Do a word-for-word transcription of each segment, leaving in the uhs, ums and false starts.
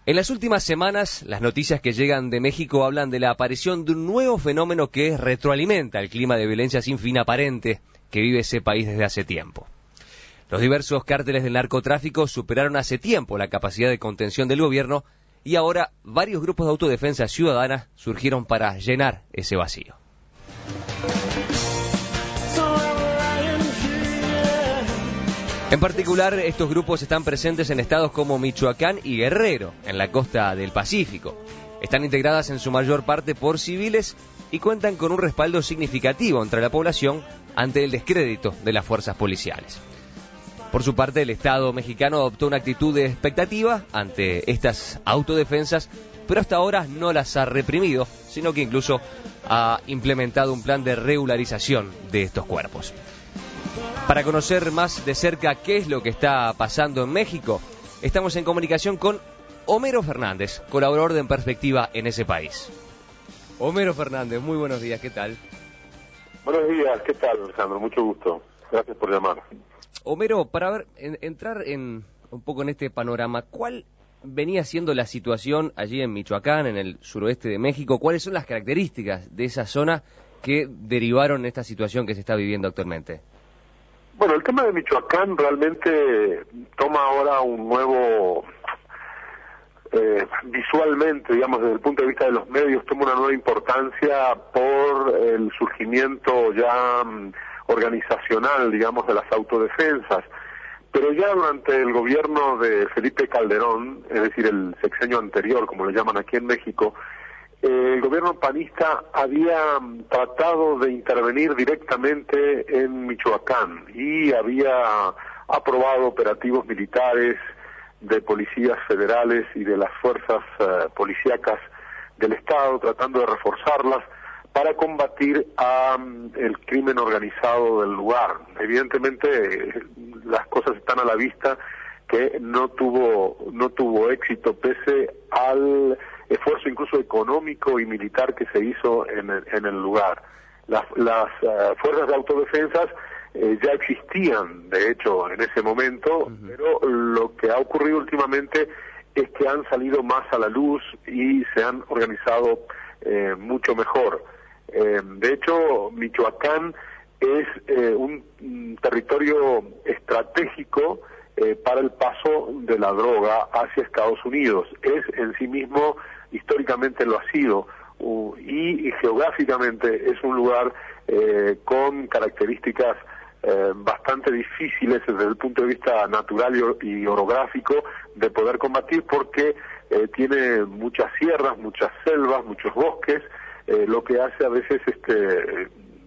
En las últimas semanas, las noticias que llegan de México hablan de la aparición de un nuevo fenómeno que retroalimenta el clima de violencia sin fin aparente que vive ese país desde hace tiempo. Los diversos cárteles del narcotráfico superaron hace tiempo la capacidad de contención del gobierno y ahora varios grupos de autodefensa ciudadana surgieron para llenar ese vacío. En particular, estos grupos están presentes en estados como Michoacán y Guerrero, en la costa del Pacífico. Están integradas en su mayor parte por civiles y cuentan con un respaldo significativo entre la población ante el descrédito de las fuerzas policiales. Por su parte, el Estado mexicano adoptó una actitud de expectativa ante estas autodefensas, pero hasta ahora no las ha reprimido, sino que incluso ha implementado un plan de regularización de estos cuerpos. Para conocer más de cerca qué es lo que está pasando en México, estamos en comunicación con Homero Fernández, colaborador de En Perspectiva en ese país. Homero Fernández, muy buenos días, ¿qué tal? Buenos días, ¿qué tal, Alejandro? Mucho gusto. Gracias por llamar. Homero, para ver, en, entrar en un poco en este panorama, ¿cuál venía siendo la situación allí en Michoacán, en el suroeste de México? ¿Cuáles son las características de esa zona que derivaron esta situación que se está viviendo actualmente? Bueno, el tema de Michoacán realmente toma ahora un nuevo, eh, visualmente, digamos, desde el punto de vista de los medios, toma una nueva importancia por el surgimiento ya um, organizacional, digamos, de las autodefensas. Pero ya durante el gobierno de Felipe Calderón, es decir, el sexenio anterior, como le llaman aquí en México, el gobierno panista había tratado de intervenir directamente en Michoacán y había aprobado operativos militares de policías federales y de las fuerzas uh, policíacas del Estado, tratando de reforzarlas para combatir a, um, el crimen organizado del lugar. Evidentemente, las cosas están a la vista que no tuvo no tuvo éxito pese al esfuerzo incluso económico y militar que se hizo en el, en el lugar. Las, las uh, fuerzas de autodefensas eh, ya existían, de hecho, en ese momento, uh-huh. pero lo que ha ocurrido últimamente es que han salido más a la luz y se han organizado eh, mucho mejor. Eh, de hecho, Michoacán es eh, un, un territorio estratégico eh, para el paso de la droga hacia Estados Unidos. Es en sí mismo, históricamente lo ha sido, uh, y, y geográficamente es un lugar eh, con características eh, bastante difíciles desde el punto de vista natural y, y orográfico de poder combatir porque eh, tiene muchas sierras, muchas selvas, muchos bosques, eh, lo que hace a veces este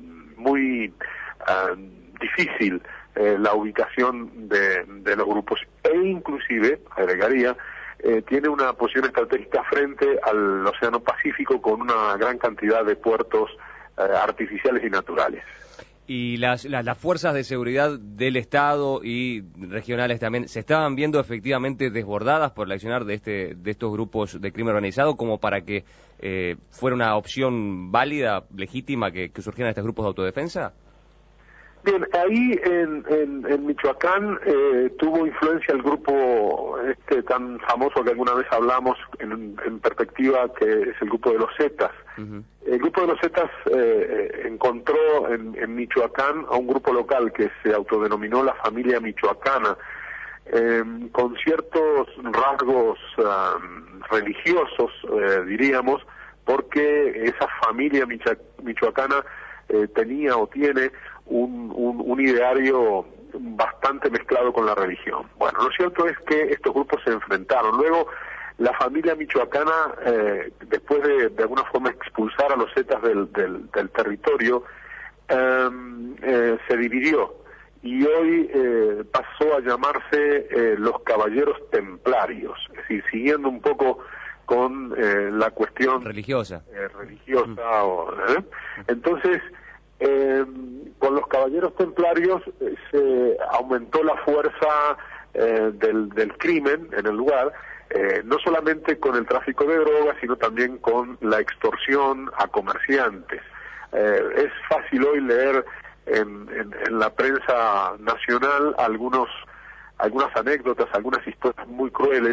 muy uh, difícil eh, la ubicación de, de los grupos e inclusive, agregaría, eh, tiene una posición estratégica frente al Océano Pacífico con una gran cantidad de puertos eh, artificiales y naturales. Y las, las, las fuerzas de seguridad del Estado y regionales también, ¿se estaban viendo efectivamente desbordadas por el accionar de este de estos grupos de crimen organizado como para que eh, fuera una opción válida, legítima, que, que surgieran estos grupos de autodefensa? Bien, ahí en, en, en Michoacán eh, tuvo influencia el grupo este tan famoso que alguna vez hablamos en, en perspectiva, que es el grupo de los Zetas. Uh-huh. El grupo de los Zetas eh, encontró en, en Michoacán a un grupo local que se autodenominó la familia michoacana, eh, con ciertos rasgos um, religiosos, eh, diríamos, porque esa familia micha, michoacana eh, tenía o tiene un, un, un ideario bastante mezclado con la religión. Bueno, lo cierto es que estos grupos se enfrentaron. Luego, la familia michoacana, eh, después de de alguna forma expulsar a los zetas del, del, del territorio, eh, eh, se dividió y hoy eh, pasó a llamarse eh, los Caballeros Templarios, es decir, siguiendo un poco con eh, la cuestión religiosa. Eh, religiosa mm. o, ¿eh? Entonces, eh, con los Caballeros Templarios eh, se aumentó la fuerza eh, del, del crimen en el lugar, eh, no solamente con el tráfico de drogas, sino también con la extorsión a comerciantes. Eh, es fácil hoy leer en, en, en la prensa nacional algunos algunas anécdotas, algunas historias muy crueles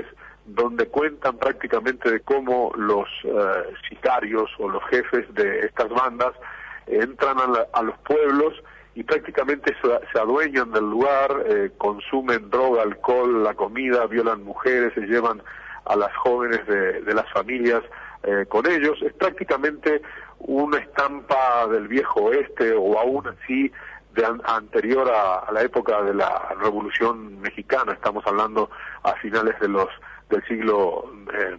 donde cuentan prácticamente de cómo los eh, sicarios o los jefes de estas bandas entran a, la, a los pueblos y prácticamente se, se adueñan del lugar, eh, consumen droga, alcohol, la comida, violan mujeres, se llevan a las jóvenes de, de las familias eh, con ellos. Es prácticamente una estampa del viejo oeste, o aún así de an anterior a, a la época de la Revolución Mexicana. Estamos hablando a finales de los del siglo eh,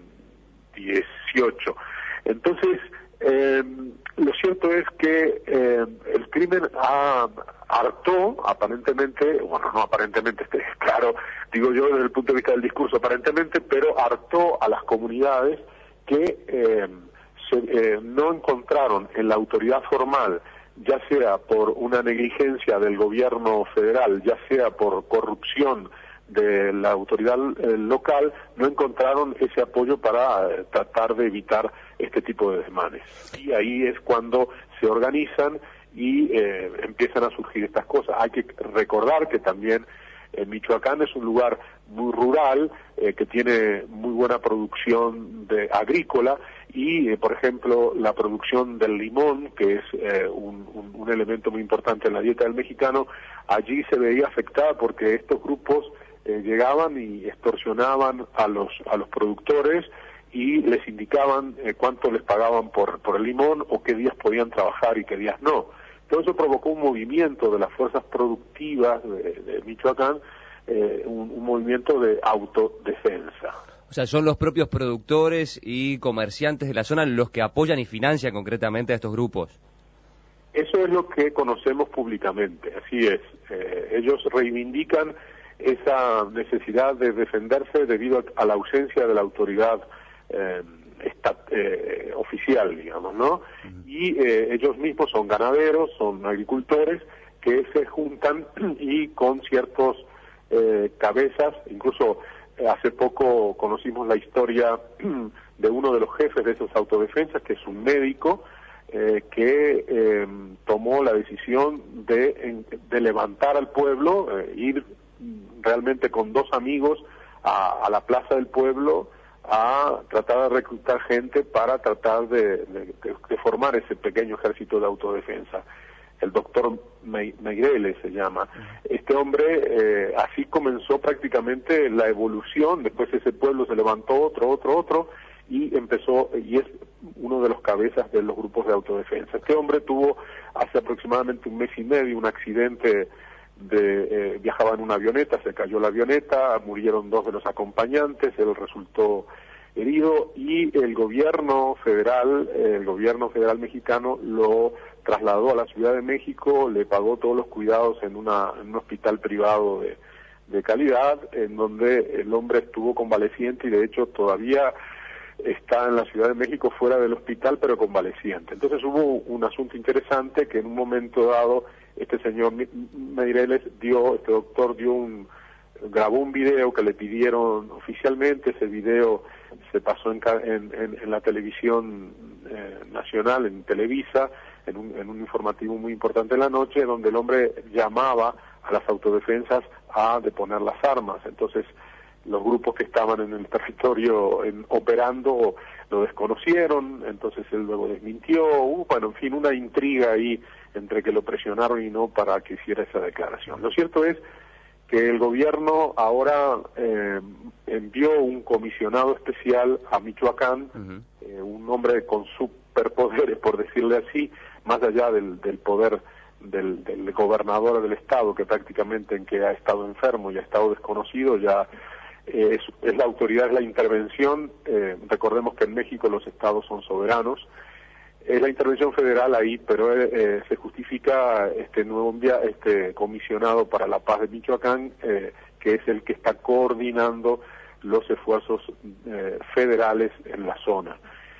dieciocho. Entonces, eh, lo cierto es que eh, el crimen ha, hartó, aparentemente, bueno, no aparentemente, este, claro, digo yo desde el punto de vista del discurso, aparentemente, pero hartó a las comunidades que eh, se, eh, no encontraron en la autoridad formal, ya sea por una negligencia del gobierno federal, ya sea por corrupción de la autoridad eh, local, no encontraron ese apoyo para eh, tratar de evitar este tipo de desmanes. Y ahí es cuando se organizan y eh, empiezan a surgir estas cosas. Hay que recordar que también eh, Michoacán es un lugar muy rural, eh, que tiene muy buena producción de agrícola y, eh, por ejemplo, la producción del limón, que es eh, un, un, un elemento muy importante en la dieta del mexicano, allí se veía afectada porque estos grupos eh, llegaban y extorsionaban a los a los productores y les indicaban eh, cuánto les pagaban por por el limón o qué días podían trabajar y qué días no. Todo eso provocó un movimiento de las fuerzas productivas de, de Michoacán, eh, un, un movimiento de autodefensa. O sea, son los propios productores y comerciantes de la zona los que apoyan y financian concretamente a estos grupos. Eso es lo que conocemos públicamente, así es. Eh, ellos reivindican esa necesidad de defenderse debido a, a la ausencia de la autoridad eh, esta, eh, oficial, digamos, ¿no? Uh-huh. Y eh, ellos mismos son ganaderos, son agricultores que se juntan y con ciertos eh, cabezas, incluso eh, hace poco conocimos la historia de uno de los jefes de esas autodefensas, que es un médico, eh, que eh, tomó la decisión de, en, de levantar al pueblo, eh, ir realmente con dos amigos a, a la plaza del pueblo a tratar de reclutar gente para tratar de, de, de formar ese pequeño ejército de autodefensa. El doctor Meireles se llama. Este hombre, eh, así comenzó prácticamente la evolución. Después ese pueblo se levantó otro, otro, otro, y empezó, y es uno de los cabezas de los grupos de autodefensa. Este hombre tuvo hace aproximadamente un mes y medio un accidente. De, eh, viajaba en una avioneta, se cayó la avioneta, murieron dos de los acompañantes, él resultó herido y el gobierno federal, eh, el gobierno federal mexicano lo trasladó a la Ciudad de México, le pagó todos los cuidados en, una, en un hospital privado de, de calidad, en donde el hombre estuvo convaleciente y de hecho todavía está en la Ciudad de México fuera del hospital pero convaleciente. Entonces hubo un asunto interesante que en un momento dado este señor Meireles dio, este doctor dio un, grabó un video que le pidieron oficialmente. Ese video se pasó en, en, en, en la televisión eh, nacional, en Televisa, en un, en un informativo muy importante en la noche, donde el hombre llamaba a las autodefensas a deponer las armas. Entonces los grupos que estaban en el territorio en, operando lo desconocieron, entonces él luego desmintió, uh, bueno, en fin, una intriga ahí entre que lo presionaron y no para que hiciera esa declaración. Lo cierto es que el gobierno ahora eh, envió un comisionado especial a Michoacán, uh-huh. eh, un hombre con superpoderes, por decirle así, más allá del, del poder del, del gobernador del estado, que prácticamente en que ha estado enfermo y ha estado desconocido, ya eh, es, es la autoridad, es la intervención. Eh, recordemos que en México los estados son soberanos. Es la intervención federal ahí, pero eh, se justifica este nuevo envia, este comisionado para la paz de Michoacán, eh, que es el que está coordinando los esfuerzos eh, federales en la zona.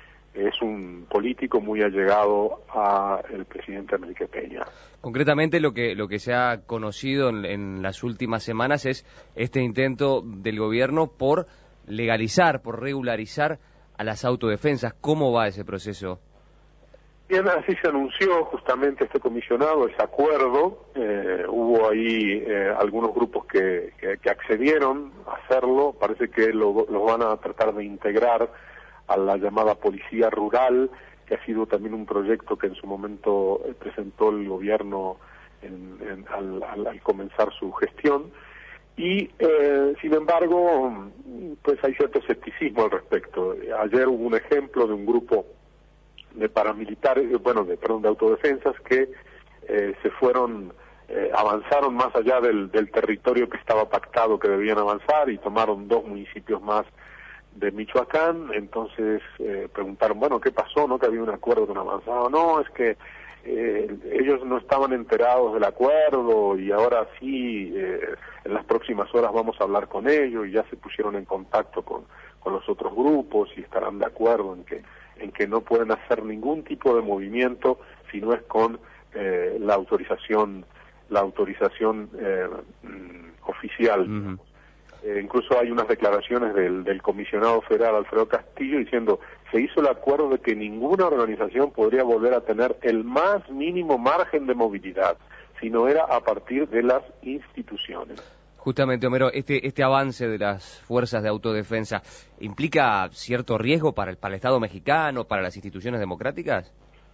Es un político muy allegado al presidente Enrique Peña. Concretamente lo que lo que se ha conocido en, en las últimas semanas es este intento del gobierno por legalizar, por regularizar a las autodefensas. ¿Cómo va ese proceso? Bien, así se anunció justamente este comisionado, ese acuerdo. Eh, hubo ahí eh, algunos grupos que, que, que accedieron a hacerlo. Parece que lo, lo van a tratar de integrar a la llamada policía rural, que ha sido también un proyecto que en su momento eh, presentó el gobierno en, en, al, al, al comenzar su gestión. Y, eh, sin embargo, pues hay cierto escepticismo al respecto. Ayer hubo un ejemplo de un grupo de paramilitares, bueno, de, perdón, de autodefensas que eh, se fueron, eh, avanzaron más allá del, del territorio que estaba pactado que debían avanzar y tomaron dos municipios más de Michoacán. Entonces eh, preguntaron, bueno, ¿qué pasó? ¿No? Que había un acuerdo que no avanzaba. No, es que eh, ellos no estaban enterados del acuerdo y ahora sí, eh, en las próximas horas vamos a hablar con ellos y ya se pusieron en contacto con, con los otros grupos y estarán de acuerdo en que en que no pueden hacer ningún tipo de movimiento si no es con eh, la autorización la autorización eh, oficial. Uh-huh. Eh, incluso hay unas declaraciones del, del comisionado federal Alfredo Castillo diciendo se hizo el acuerdo de que ninguna organización podría volver a tener el más mínimo margen de movilidad, sino era a partir de las instituciones. Justamente, Homero, este este avance de las fuerzas de autodefensa implica cierto riesgo para el, para el Estado mexicano, para las instituciones democráticas.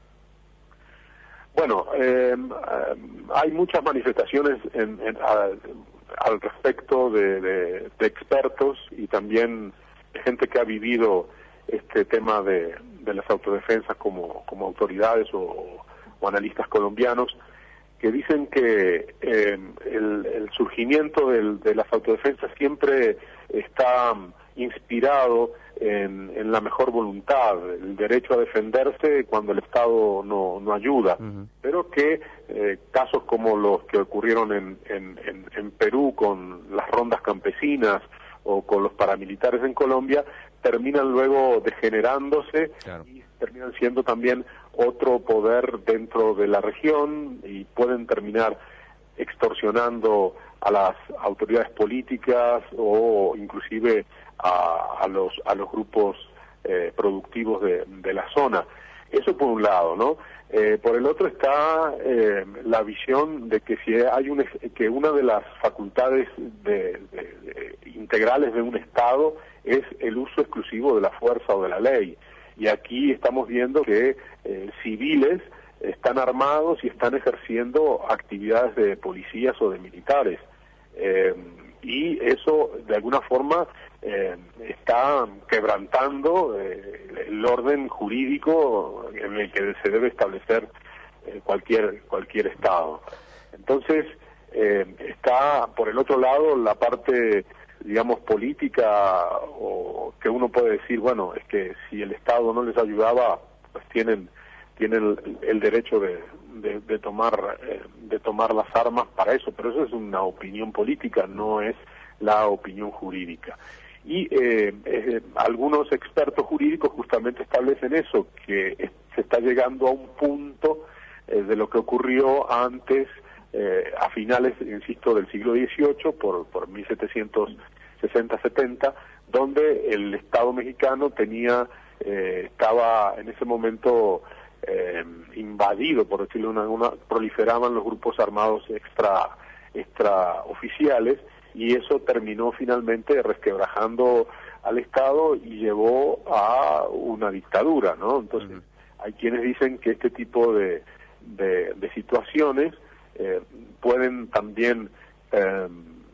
Bueno, eh, hay muchas manifestaciones en, en, a, al respecto de, de, de expertos y también de gente que ha vivido este tema de, de las autodefensas como, como autoridades o, o analistas colombianos, que dicen que eh, el, el surgimiento del, de las autodefensas siempre está inspirado en, en la mejor voluntad, el derecho a defenderse cuando el Estado no, no ayuda, uh-huh. pero que eh, casos como los que ocurrieron en, en, en, en Perú con las rondas campesinas o con los paramilitares en Colombia, terminan luego degenerándose, claro. y terminan siendo también otro poder dentro de la región y pueden terminar extorsionando a las autoridades políticas o inclusive a, a los a los grupos eh, productivos de, de la zona. Eso por un lado, ¿no? Eh, por el otro está eh, la visión de que si hay un, que una de las facultades de, de, de, integrales de un Estado es el uso exclusivo de la fuerza o de la ley. Y aquí estamos viendo que eh, civiles están armados y están ejerciendo actividades de policías o de militares. Eh, y eso, de alguna forma, eh, está quebrantando eh, el orden jurídico en el que se debe establecer eh, cualquier cualquier Estado. Entonces, eh, está, por el otro lado, la parte, digamos, política, o que uno puede decir, bueno, es que si el Estado no les ayudaba, pues tienen tienen el, el derecho de, de, de tomar eh, de tomar las armas para eso, pero eso es una opinión política, no es la opinión jurídica. Y eh, eh, algunos expertos jurídicos justamente establecen eso, que se está llegando a un punto eh, de lo que ocurrió antes, eh, a finales, insisto, del siglo dieciocho, por, por mil setecientos sesenta setenta, donde el Estado mexicano tenía, eh, estaba en ese momento eh, invadido, por decirlo de una manera, proliferaban los grupos armados extra, extraoficiales, y eso terminó finalmente resquebrajando al Estado y llevó a una dictadura, ¿no? Entonces, uh-huh. hay quienes dicen que este tipo de, de, de situaciones eh, pueden también eh,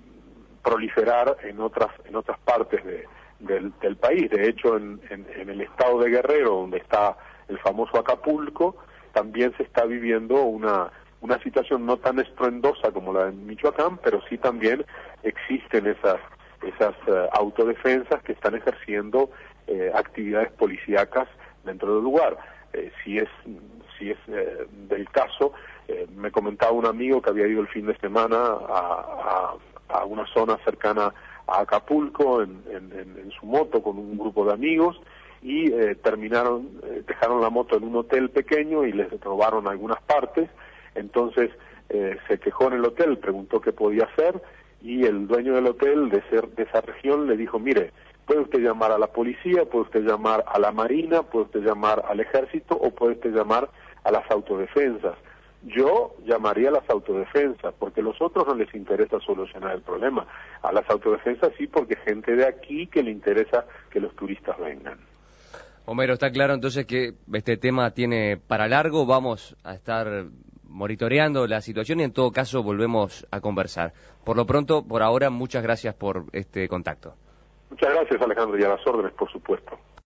proliferar en otras en otras partes de, del, del país. De hecho, en, en, en el estado de Guerrero, donde está el famoso Acapulco, también se está viviendo una una situación no tan estruendosa como la de Michoacán, pero sí también existen esas esas uh, autodefensas que están ejerciendo eh, actividades policíacas dentro del lugar. Eh, si es si es eh, del caso, eh, me comentaba un amigo que había ido el fin de semana a, a, a una zona cercana a Acapulco en, en, en su moto con un grupo de amigos, y eh, terminaron, eh, dejaron la moto en un hotel pequeño y les robaron algunas partes. Entonces eh, se quejó en el hotel, preguntó qué podía hacer, y el dueño del hotel de, ser, de esa región le dijo, mire, puede usted llamar a la policía, puede usted llamar a la marina, puede usted llamar al ejército, o puede usted llamar a las autodefensas. Yo llamaría a las autodefensas, porque a los otros no les interesa solucionar el problema. A las autodefensas sí, porque gente de aquí que le interesa que los turistas vengan. Homero, está claro entonces que este tema tiene para largo. Vamos a estar monitoreando la situación y en todo caso volvemos a conversar. Por lo pronto, por ahora, muchas gracias por este contacto. Muchas gracias, Alejandro, y a las órdenes, por supuesto.